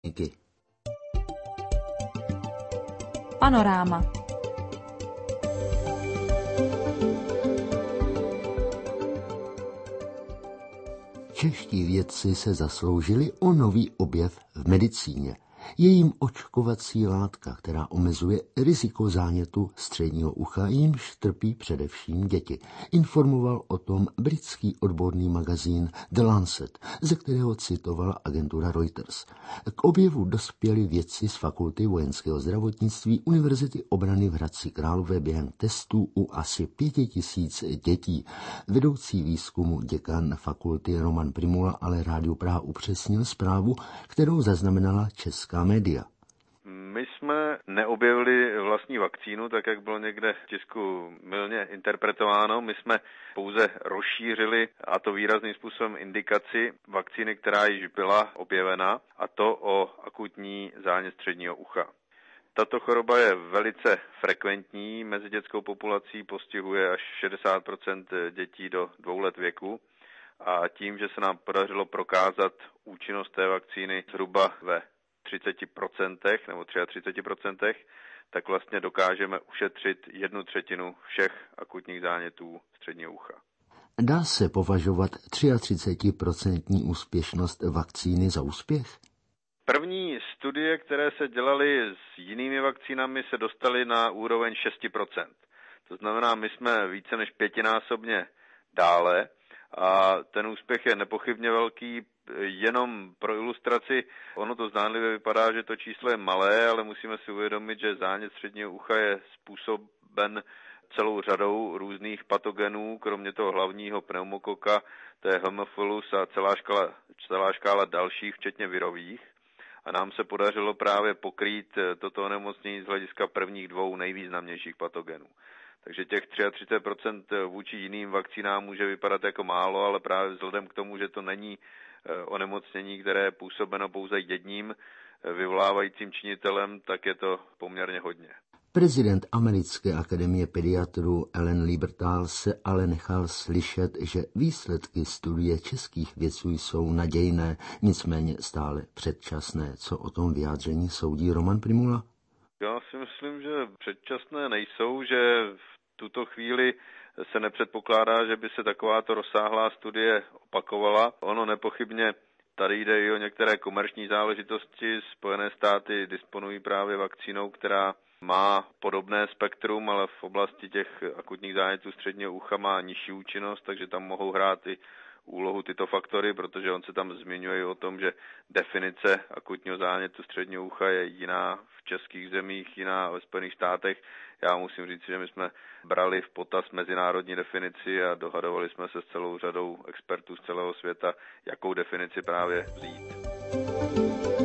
Panoráma. Čeští vědci se zasloužili o nový objev v medicíně. Je jim očkovací látka, která omezuje riziko zánětu středního ucha, jímž trpí především děti. Informoval o tom britský odborný magazín The Lancet, ze kterého citovala agentura Reuters. K objevu dospěli vědci z Fakulty vojenského zdravotnictví Univerzity obrany v Hradci Králové během testů u asi 5000 dětí. Vedoucí výzkumu děkan fakulty Roman Primula ale Rádiu Praha upřesnil zprávu, kterou zaznamenala česká média. My jsme neobjevili vlastní vakcínu, tak jak bylo někde v tisku mylně interpretováno. My jsme pouze rozšířili, a to výrazným způsobem, indikaci vakcíny, která již byla objevena, a to o akutní zánět středního ucha. Tato choroba je velice frekventní, mezi dětskou populací postihuje až 60% dětí do 2 let věku. A tím, že se nám podařilo prokázat účinnost té vakcíny zhruba ve 30% nebo 33%, tak vlastně dokážeme ušetřit 1/3 všech akutních zánětů středního ucha. Dá se považovat 33% úspěšnost vakcíny za úspěch? První studie, které se dělaly s jinými vakcínami, se dostaly na úroveň 6%. To znamená, my jsme více než 5násobně dále a ten úspěch je nepochybně velký. Jenom pro ilustraci, ono to zdánlivě vypadá, že to číslo je malé, ale musíme si uvědomit, že zánět středního ucha je způsoben celou řadou různých patogenů, kromě toho hlavního pneumokoka, to je Haemophilus a celá škála dalších, včetně virových. A nám se podařilo právě pokrýt toto onemocnění z hlediska prvních 2 nejvýznamnějších patogenů. Takže těch 33% vůči jiným vakcínám může vypadat jako málo, ale právě vzhledem k tomu, že to není onemocnění, které je působeno pouze jedním vyvolávajícím činitelem, tak je to poměrně hodně. Prezident Americké akademie pediatrů Ellen Lieberthal se ale nechal slyšet, že výsledky studie českých vědců jsou nadějné, nicméně stále předčasné. Co o tom vyjádření soudí Roman Primula? Já si myslím, že předčasné nejsou, že v tuto chvíli se nepředpokládá, že by se takováto rozsáhlá studie opakovala. Ono nepochybně tady jde i o některé komerční záležitosti. Spojené státy disponují právě vakcínou, která má podobné spektrum, ale v oblasti těch akutních zánětů středního ucha má nižší účinnost, takže tam mohou hrát i úlohu tyto faktory, protože on se tam zmiňuje o tom, že definice akutního zánětu středního ucha je jiná v českých zemích, jiná ve Spojených státech. Já musím říct, že my jsme brali v potaz mezinárodní definici a dohadovali jsme se s celou řadou expertů z celého světa, jakou definici právě vzít.